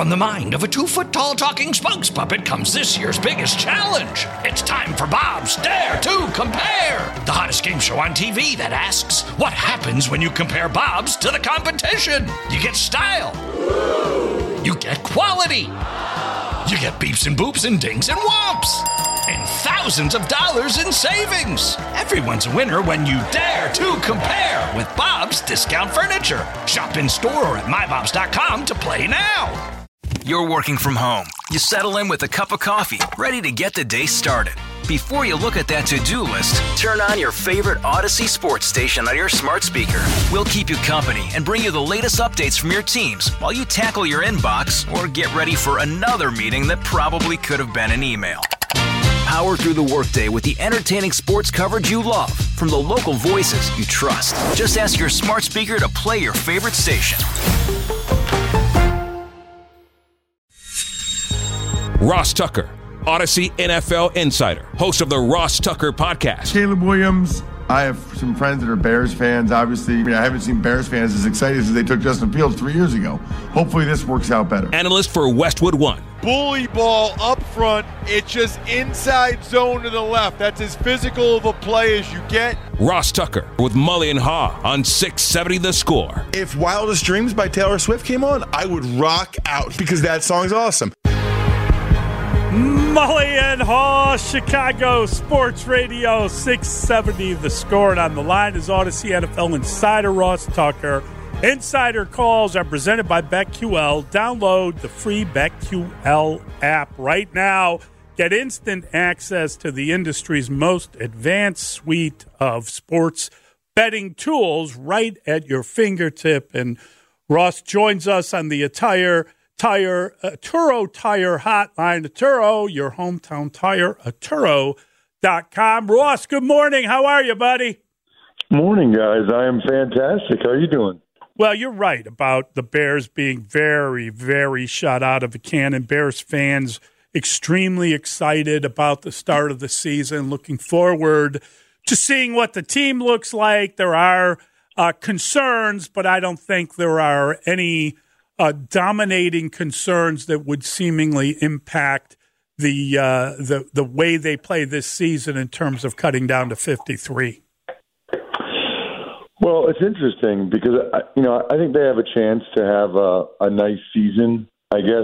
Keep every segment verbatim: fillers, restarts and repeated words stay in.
From the mind of a two-foot-tall talking spokes puppet comes this year's biggest challenge. It's time for Bob's Dare to Compare, the hottest game show on T V that asks, what happens when you compare Bobs to the competition? You get style. You get quality. You get beeps and boops and dings and whomps. And thousands of dollars in savings. Everyone's a winner when you dare to compare with Bob's Discount Furniture. Shop in store or at my bobs dot com to play now. You're working from home. You settle in with a cup of coffee, ready to get the day started. Before you look at that to-do list, turn on your favorite Odyssey sports station on your smart speaker. We'll keep you company and bring you the latest updates from your teams while you tackle your inbox or get ready for another meeting that probably could have been an email. Power through the workday with the entertaining sports coverage you love from the local voices you trust. Just ask your smart speaker to play your favorite station. Ross Tucker, Odyssey N F L insider, host of the Ross Tucker podcast. Caleb Williams, I have some friends that are Bears fans. Obviously, I mean, I haven't seen Bears fans as excited as they took Justin Fields three years ago. Hopefully this works out better. Analyst for Westwood One. Bully ball up front. It's just inside zone to the left. That's as physical of a play as you get. Ross Tucker with Mully and Haw on six seventy The Score. If Wildest Dreams by Taylor Swift came on, I would rock out because that song's awesome. Mully and Haw, Chicago Sports Radio, six seventy The Score. And on the line is Odyssey N F L insider Ross Tucker. Insider calls are presented by BetQL. Download the free BetQL app right now. Get instant access to the industry's most advanced suite of sports betting tools right at your fingertip. And Ross joins us on the attire Tire, uh, Turo Tire Hotline. Turo, your hometown tire, Turo dot com. Ross, good morning. How are you, buddy? Morning, guys. I am fantastic. How are you doing? Well, you're right about the Bears being very, very shot out of a cannon. Bears fans extremely excited about the start of the season, looking forward to seeing what the team looks like. There are uh, concerns, but I don't think there are any Uh, dominating concerns that would seemingly impact the uh, the the way they play this season in terms of cutting down to fifty-three. Well, it's interesting because you know I think they have a chance to have a, a nice season. I guess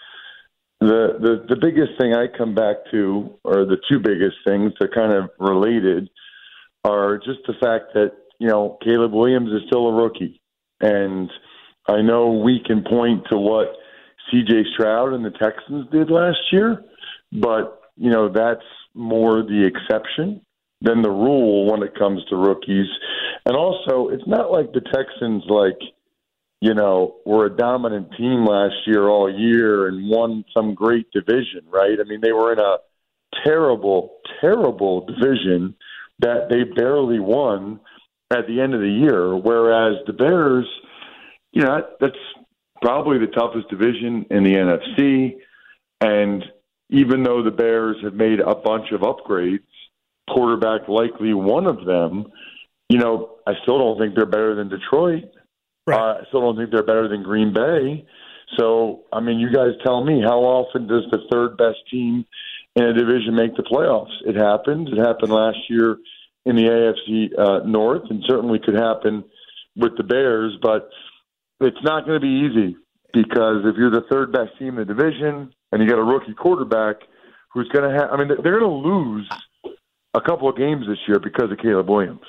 the, the the biggest thing I come back to, or the two biggest things, they're kind of related, are just the fact that you know Caleb Williams is still a rookie, and I know we can point to what C J Stroud and the Texans did last year, but, you know, that's more the exception than the rule when it comes to rookies. And also, it's not like the Texans, like, you know, were a dominant team last year all year and won some great division, right? I mean, they were in a terrible, terrible division that they barely won at the end of the year, whereas the Bears – you know, that's probably the toughest division in the N F C. And even though the Bears have made a bunch of upgrades, quarterback likely one of them, you know, I still don't think they're better than Detroit. Right. Uh, I still don't think they're better than Green Bay. So, I mean, you guys tell me, how often does the third best team in a division make the playoffs? It happens. It happened last year in the A F C uh, North, and certainly could happen with the Bears, but it's not going to be easy because if you're the third best team in the division and you got a rookie quarterback who's going to have, I mean, they're going to lose a couple of games this year because of Caleb Williams.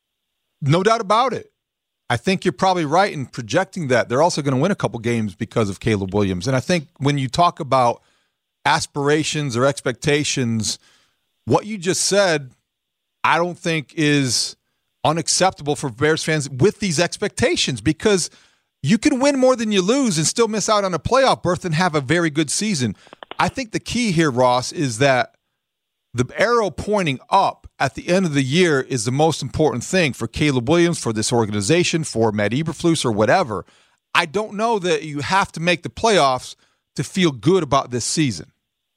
No doubt about it. I think you're probably right in projecting that. They're also going to win a couple games because of Caleb Williams. And I think when you talk about aspirations or expectations, what you just said, I don't think is unacceptable for Bears fans with these expectations, because you can win more than you lose and still miss out on a playoff berth and have a very good season. I think the key here, Ross, is that the arrow pointing up at the end of the year is the most important thing for Caleb Williams, for this organization, for Matt Eberflus or whatever. I don't know that you have to make the playoffs to feel good about this season.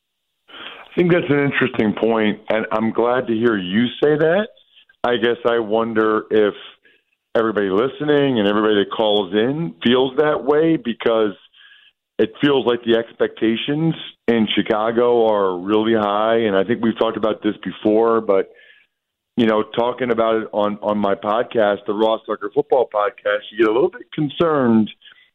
I think that's an interesting point, and I'm glad to hear you say that. I guess I wonder if everybody listening and everybody that calls in feels that way, because it feels like the expectations in Chicago are really high, and I think we've talked about this before, but, you know, talking about it on, on my podcast, the Ross Tucker Football Podcast, you get a little bit concerned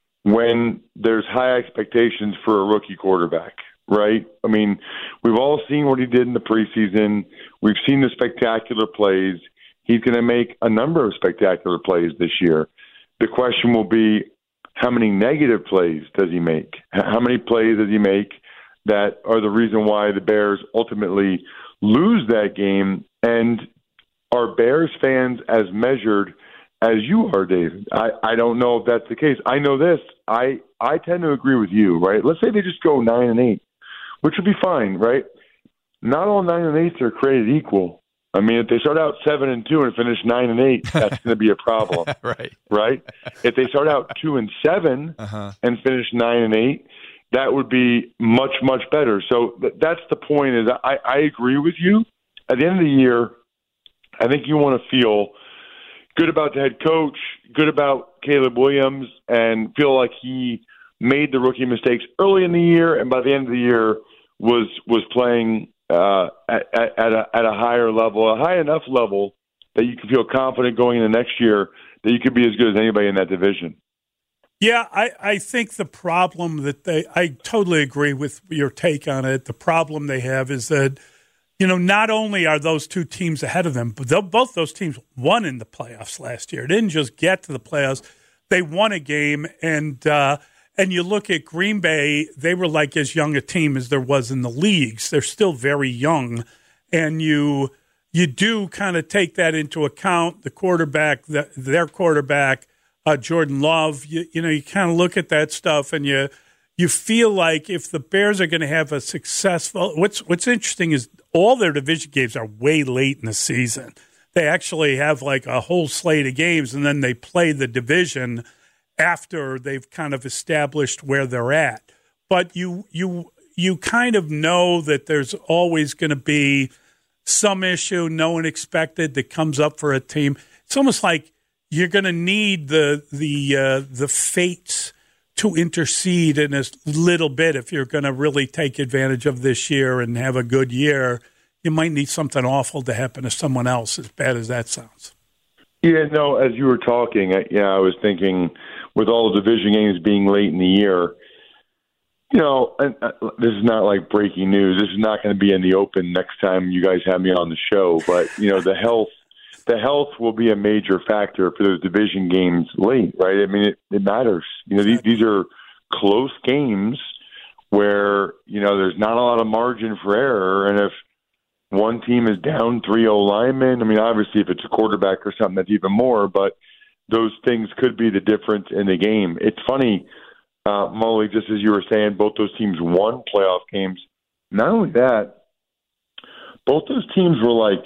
when there's high expectations for a rookie quarterback, right? I mean, we've all seen what he did in the preseason. We've seen the spectacular plays. He's going to make a number of spectacular plays this year. The question will be, how many negative plays does he make? How many plays does he make that are the reason why the Bears ultimately lose that game? And are Bears fans as measured as you are, David? I, I don't know if that's the case. I know this. I, I tend to agree with you, right? Let's say they just go nine and eight, which would be fine, right? Not all nine and eights are created equal. I mean, if they start out seven and two and finish nine and eight, that's going to be a problem, right? Right. If they start out two and seven uh-huh. and finish nine and eight, that would be much, much better. So th- that's the point. Is I, I agree with you. At the end of the year, I think you want to feel good about the head coach, good about Caleb Williams, and feel like he made the rookie mistakes early in the year, and by the end of the year was was playing uh, at, at, a, at a higher level, a high enough level that you can feel confident going into next year that you could be as good as anybody in that division. Yeah, I, I think the problem that they – I totally agree with your take on it. The problem they have is that, you know, not only are those two teams ahead of them, but both those teams won in the playoffs last year. They didn't just get to the playoffs. They won a game, and uh, and you look at Green Bay, they were like as young a team as there was in the leagues. They're still very young, and you you do kind of take that into account, the quarterback, the, their quarterback, uh, Jordan Love. You, you know, you kind of look at that stuff, and you you feel like if the Bears are going to have a successful – what's what's interesting is all their division games are way late in the season. They actually have like a whole slate of games, and then they play the division after they've kind of established where they're at. But you you you kind of know that there's always going to be some issue no one expected that comes up for a team. It's almost like you're going to need the the uh, the fates to intercede in a little bit if you're going to really take advantage of this year and have a good year. You might need something awful to happen to someone else, as bad as that sounds. Yeah, no, as you were talking, I, yeah, I was thinking with all the division games being late in the year, you know, and, uh, this is not like breaking news. This is not going to be in the open next time you guys have me on the show. But, you know, the health the health will be a major factor for those division games late, right? I mean, it, it matters. You know, these, these are close games where, you know, there's not a lot of margin for error. And if one team is down three oh linemen, I mean, obviously if it's a quarterback or something, that's even more, but those things could be the difference in the game. It's funny, uh, Molly, just as you were saying, both those teams won playoff games. Not only that, both those teams were like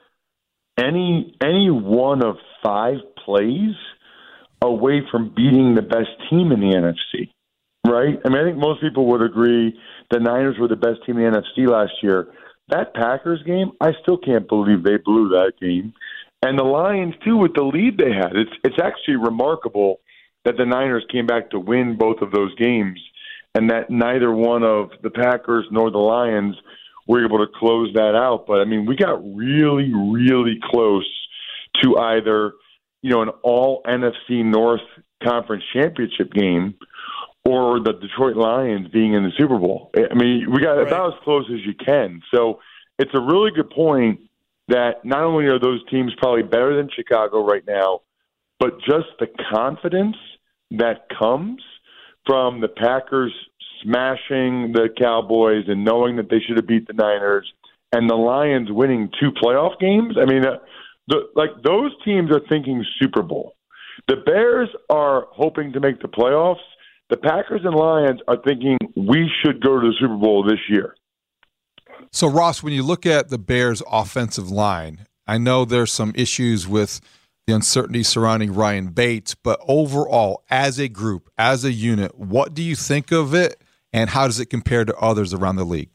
any any one of five plays away from beating the best team in the N F C, right? I mean, I think most people would agree the Niners were the best team in the N F C last year. That Packers game, I still can't believe they blew that game. And the Lions, too, with the lead they had. It's it's actually remarkable that the Niners came back to win both of those games and that neither one of the Packers nor the Lions were able to close that out. But, I mean, we got really, really close to either, you know, an all-N F C North Conference championship game or the Detroit Lions being in the Super Bowl. I mean, we got right. about as close as you can. So it's a really good point that not only are those teams probably better than Chicago right now, but just the confidence that comes from the Packers smashing the Cowboys and knowing that they should have beat the Niners and the Lions winning two playoff games. I mean, uh, the, like those teams are thinking Super Bowl. The Bears are hoping to make the playoffs. The Packers and Lions are thinking we should go to the Super Bowl this year. So, Ross, when you look at the Bears' offensive line, I know there's some issues with the uncertainty surrounding Ryan Bates, but overall, as a group, as a unit, what do you think of it, and how does it compare to others around the league?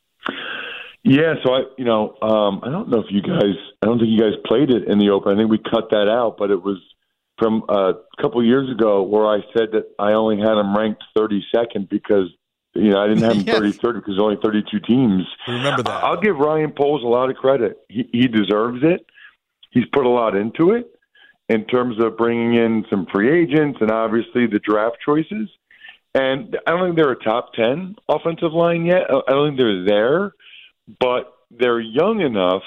Yeah, so I, you know, um, I don't know if you guys, I don't think you guys played it in the open. I think we cut that out, but it was from a couple years ago where I said that I only had him ranked thirty-second because, you know, I didn't have him Yes. thirty-third because there's only thirty-two teams. Remember that. I'll give Ryan Poles a lot of credit. He, he deserves it. He's put a lot into it in terms of bringing in some free agents and obviously the draft choices. And I don't think they're a top ten offensive line yet. I don't think they're there, but they're young enough,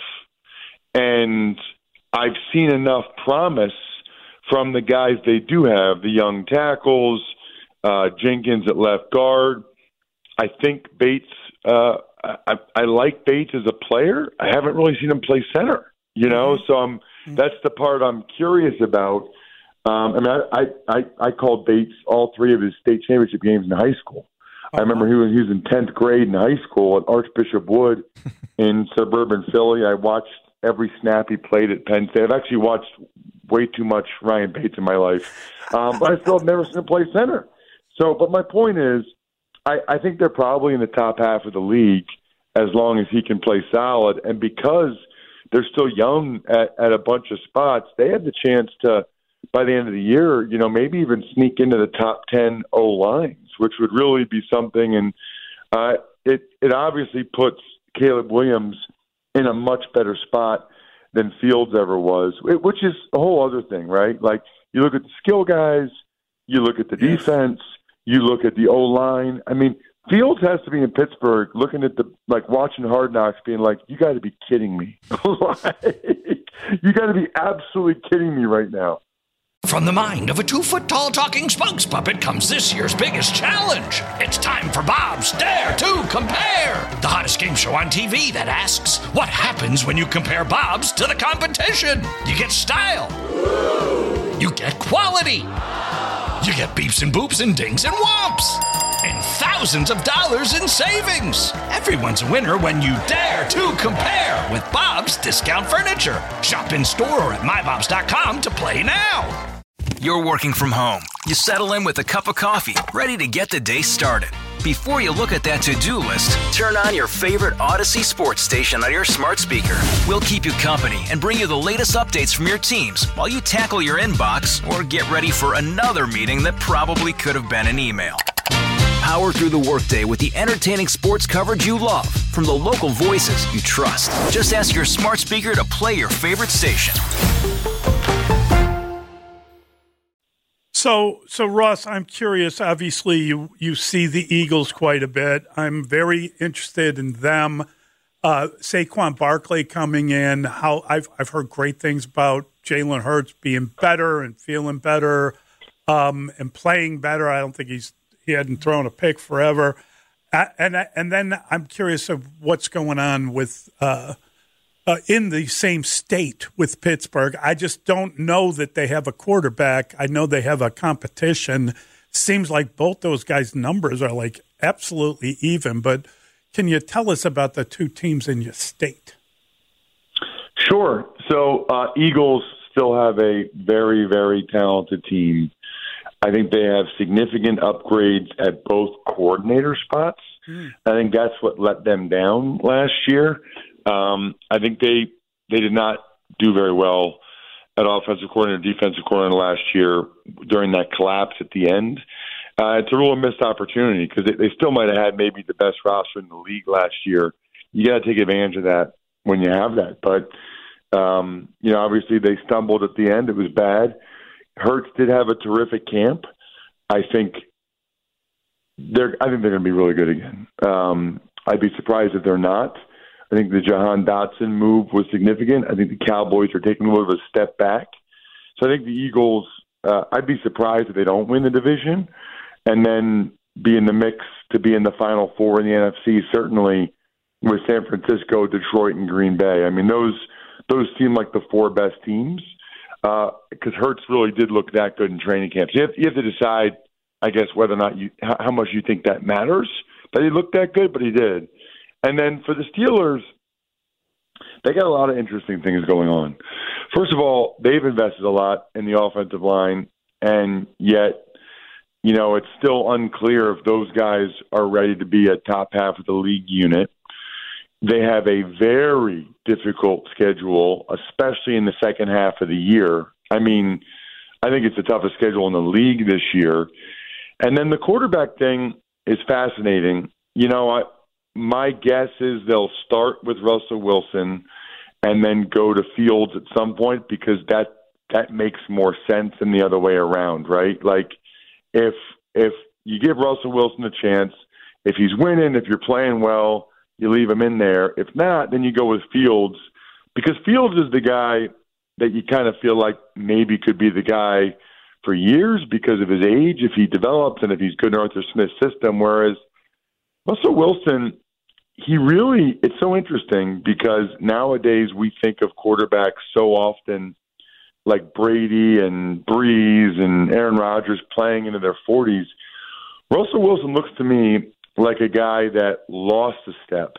and I've seen enough promise from the guys they do have, the young tackles, uh, Jenkins at left guard. I think Bates, uh, I, I like Bates as a player. I haven't really seen him play center, you know, so I'm, that's the part I'm curious about. Um, I mean, I, I, I called Bates all three of his state championship games in high school. I remember he was, he was in tenth grade in high school at Archbishop Wood in suburban Philly. I watched every snap he played at Penn State. I've actually watched way too much Ryan Bates in my life, um, but I still have never seen him play center. So, but my point is, I, I think they're probably in the top half of the league as long as he can play solid. And because they're still young at, at a bunch of spots, they have the chance to, by the end of the year, you know, maybe even sneak into the top ten O-lines, which would really be something. And uh, it, it obviously puts Caleb Williams in a much better spot than Fields ever was, which is a whole other thing, right? Like, you look at the skill guys, you look at the defense, you look at the O-line. I mean, Fields has to be in Pittsburgh looking at the, like, watching Hard Knocks being like, you got to be kidding me. Like, you got to be absolutely kidding me right now. From the mind of a two-foot-tall talking spokes puppet comes this year's biggest challenge. It's time for Bob's Dare to Compare, the hottest game show on T V that asks, what happens when you compare Bob's to the competition? You get style. You get quality. You get beeps and boops and dings and whomps. And thousands of dollars in savings. Everyone's a winner when you dare to compare with Bob's Discount Furniture. Shop in store or at my bobs dot com to play now. You're working from home. You settle in with a cup of coffee, ready to get the day started. Before you look at that to-do list, turn on your favorite Odyssey sports station on your smart speaker. We'll keep you company and bring you the latest updates from your teams while you tackle your inbox or get ready for another meeting that probably could have been an email. Power through the workday with the entertaining sports coverage you love from the local voices you trust. Just ask your smart speaker to play your favorite station. So, so Ross, I'm curious. Obviously, you, you see the Eagles quite a bit. I'm very interested in them. Uh, Saquon Barkley coming in. How I've I've heard great things about Jalen Hurts being better and feeling better, um, and playing better. I don't think he's he hadn't thrown a pick forever. Uh, and and then I'm curious of what's going on with. Uh, Uh, in the same state with Pittsburgh. I just don't know that they have a quarterback. I know they have a competition. Seems like both those guys' numbers are like absolutely even. But can you tell us about the two teams in your state? Sure. So uh, Eagles still have a very, very talented team. I think they have significant upgrades at both coordinator spots. Mm. I think that's what let them down last year. Um, I think they they did not do very well at offensive coordinator, defensive coordinator last year during that collapse at the end. Uh, it's a real missed opportunity because they, they still might have had maybe the best roster in the league last year. You got to take advantage of that when you have that. But, um, you know, obviously they stumbled at the end. It was bad. Hurts did have a terrific camp. I think they're I think they're going to be really good again. Um, I'd be surprised if they're not. I think the Jahan Dotson move was significant. I think the Cowboys are taking a little bit of a step back. So I think the Eagles, uh, I'd be surprised if they don't win the division and then be in the mix to be in the Final Four in the N F C, certainly with San Francisco, Detroit, and Green Bay. I mean, those those seem like the four best teams because uh, Hurts really did look that good in training camp. So you have, you have to decide, I guess, whether or not you how, how much you think that matters, that he looked that good, but he did. And then for the Steelers, they got a lot of interesting things going on. First of all, they've invested a lot in the offensive line, and yet, you know, it's still unclear if those guys are ready to be a top half of the league unit. They have a very difficult schedule, especially in the second half of the year. I mean, I think it's the toughest schedule in the league this year. And then the quarterback thing is fascinating. You know, I, my guess is they'll start with Russell Wilson and then go to Fields at some point because that that makes more sense than the other way around, right? Like if if you give Russell Wilson a chance, if he's winning, if you're playing well, you leave him in there. If not, then you go with Fields because Fields is the guy that you kind of feel like maybe could be the guy for years because of his age, if he develops and if he's good in Arthur Smith's system, whereas Russell Wilson, he really, it's so interesting because nowadays we think of quarterbacks so often like Brady and Breeze and Aaron Rodgers playing into their forties. Russell Wilson looks to me like a guy that lost a step,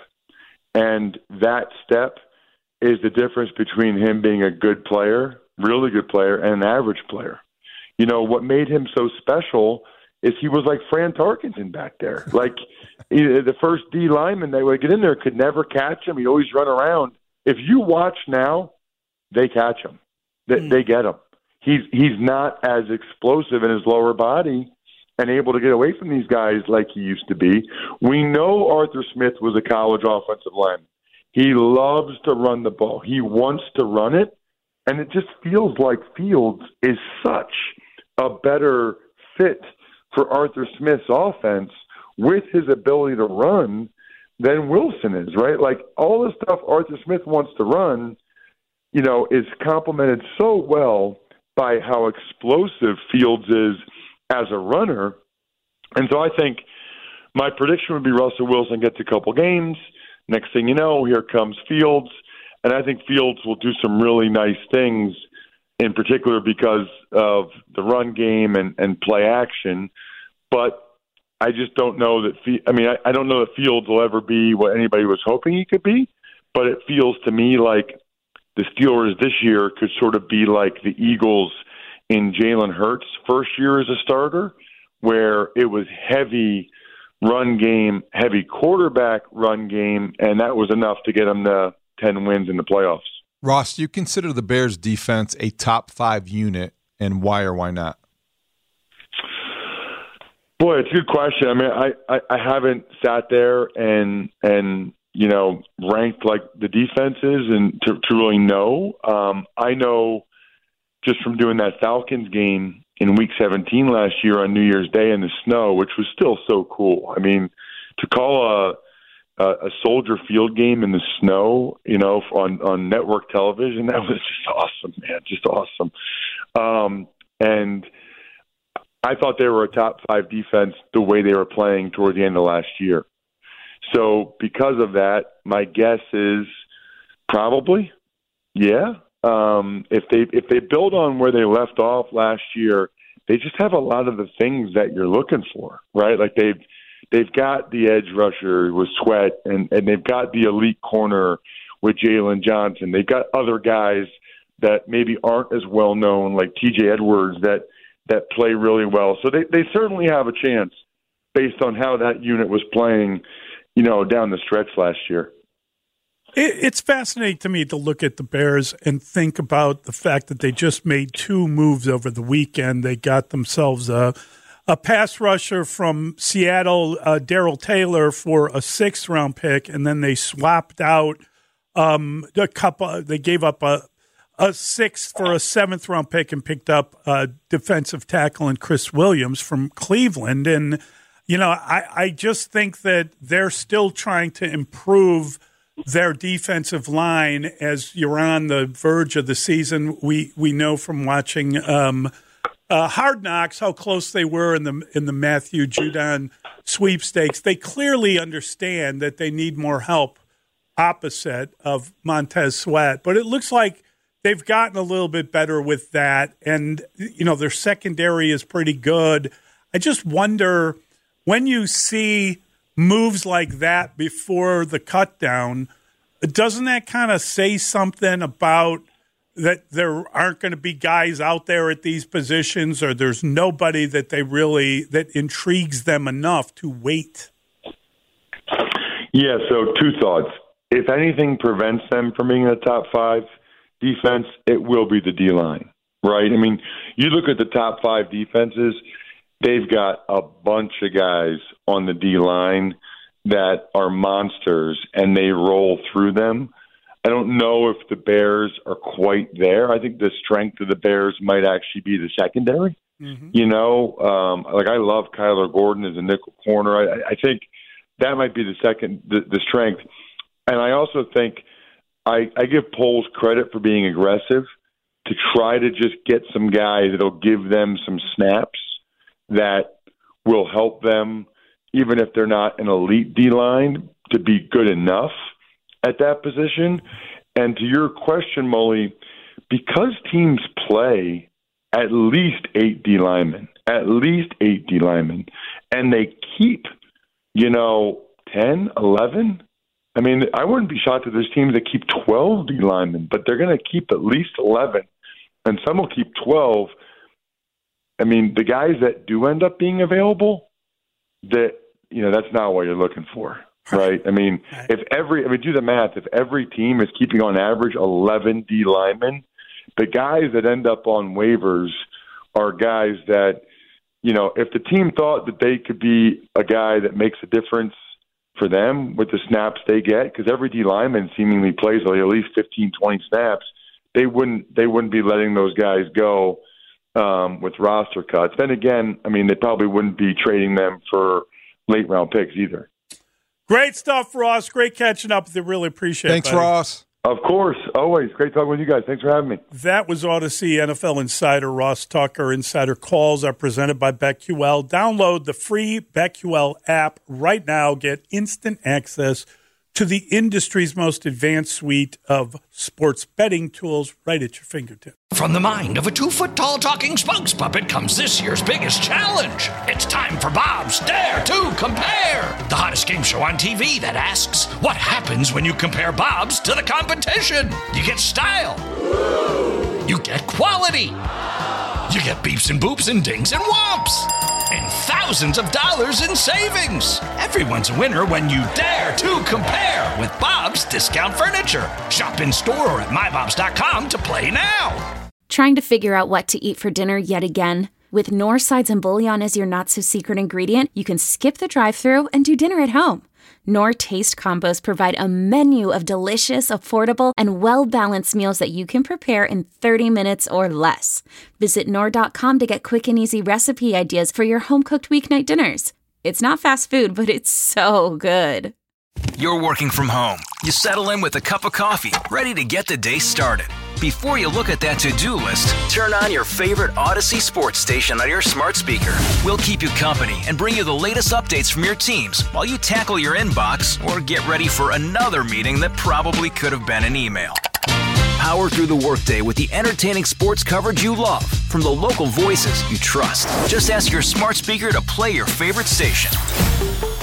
and that step is the difference between him being a good player, really good player, and an average player. You know, what made him so special is he was like Fran Tarkenton back there. Like the first D lineman that would get in there could never catch him. He'd always run around. If you watch now, they catch him. They, mm. they get him. He's he's not as explosive in his lower body and able to get away from these guys like he used to be. We know Arthur Smith was a college offensive lineman. He loves to run the ball. He wants to run it, and it just feels like Fields is such a better fit for Arthur Smith's offense with his ability to run than Wilson is, right? Like all the stuff Arthur Smith wants to run, you know, is complemented so well by how explosive Fields is as a runner. And so I think my prediction would be Russell Wilson gets a couple games. Next thing you know, here comes Fields. And I think Fields will do some really nice things, in particular because of the run game and, and play action. But I just don't know that – I mean, I, I don't know that Fields will ever be what anybody was hoping he could be, but it feels to me like the Steelers this year could sort of be like the Eagles in Jalen Hurts' first year as a starter, where it was heavy run game, heavy quarterback run game, and that was enough to get them to ten wins in the playoffs. Ross, do you consider the Bears' defense a top five unit, and why or why not? Boy, it's a good question. I mean, I, I, I haven't sat there and and you know ranked like the defenses and to, to really know. Um, I know just from doing that Falcons game in Week seventeen last year on New Year's Day in the snow, which was still so cool. I mean, to call a a, a Soldier Field game in the snow, you know, on on network television, that was just awesome, man, just awesome. Um, and I thought they were a top five defense the way they were playing toward the end of last year. So because of that, my guess is probably, yeah. Um, if they if they build on where they left off last year, they just have a lot of the things that you're looking for, right? Like they've they've got the edge rusher with Sweat, and, and they've got the elite corner with Jalen Johnson. They've got other guys that maybe aren't as well known, like T J Edwards, that that play really well. So they, they certainly have a chance based on how that unit was playing, you know, down the stretch last year. It's fascinating to me to look at the Bears and think about the fact that they just made two moves over the weekend. They got themselves a, a pass rusher from Seattle, uh, Darrell Taylor, for a sixth-round pick, and then they swapped out um, a couple. They gave up a a sixth for a seventh round pick and picked up a defensive tackle and Chris Williams from Cleveland. And, you know, I, I just think that they're still trying to improve their defensive line as you're on the verge of the season. We we know from watching um, uh, Hard Knocks how close they were in the in the Matthew Judon sweepstakes. They clearly understand that they need more help opposite of Montez Sweat. But it looks like they've gotten a little bit better with that, and, you know, their secondary is pretty good. I just wonder, when you see moves like that before the cut down, doesn't that kind of say something about that there aren't going to be guys out there at these positions, or there's nobody that they really, that intrigues them enough to wait? Yeah, so two thoughts. If anything prevents them from being in the top five defense, it will be the D-line, right? I mean, you look at the top five defenses, they've got a bunch of guys on the D-line that are monsters, and they roll through them. I don't know if the Bears are quite there. I think the strength of the Bears might actually be the secondary. Mm-hmm. You know, um, like I love Kyler Gordon as a nickel corner. I, I think that might be the second, the, the strength. And I also think I, I give Poles credit for being aggressive to try to just get some guys that'll give them some snaps that will help them, even if they're not an elite D-line, to be good enough at that position. And to your question, Mully, because teams play at least eight D linemen, at least eight D linemen, and they keep, you know, ten, eleven. I mean, I wouldn't be shocked if there's teams that keep twelve D linemen, but they're going to keep at least eleven, and some will keep twelve. I mean, the guys that do end up being available, that, you know, that's not what you're looking for. Right. I mean, if every, I mean, do the math. If every team is keeping on average eleven D linemen, the guys that end up on waivers are guys that, you know, if the team thought that they could be a guy that makes a difference for them with the snaps they get, because every D lineman seemingly plays like at least fifteen, twenty snaps, they wouldn't, they wouldn't be letting those guys go um, with roster cuts. Then again, I mean, they probably wouldn't be trading them for late round picks either. Great stuff, Ross. Great catching up with you. Really appreciate Thanks, it. Thanks, Ross. Of course. Always. Great talking with you guys. Thanks for having me. That was Odyssey N F L Insider Ross Tucker. Insider calls are presented by BetQL. Download the free BetQL app right now. Get instant access to the industry's most advanced suite of sports betting tools right at your fingertips. From the mind of a two-foot-tall talking spokes puppet comes this year's biggest challenge. It's time for Bob's Dare to Compare, the hottest game show on T V that asks, what happens when you compare Bob's to the competition? You get style. You get quality. You get beeps and boops and dings and whomps. And thousands of dollars in savings. Everyone's a winner when you dare to compare with Bob's Discount Furniture. Shop in store or at my bobs dot com to play now. Trying to figure out what to eat for dinner yet again? With Knorr Sides and Bouillon as your not-so-secret ingredient, you can skip the drive-thru and do dinner at home. Knorr Taste Combos provide a menu of delicious, affordable, and well-balanced meals that you can prepare in thirty minutes or less. Visit Knorr dot com to get quick and easy recipe ideas for your home-cooked weeknight dinners. It's not fast food, but it's so good. You're working from home. You settle in with a cup of coffee, ready to get the day started. Before you look at that to-do list, turn on your favorite Odyssey sports station on your smart speaker. We'll keep you company and bring you the latest updates from your teams while you tackle your inbox or get ready for another meeting that probably could have been an email. Power through the workday with the entertaining sports coverage you love from the local voices you trust. Just ask your smart speaker to play your favorite station.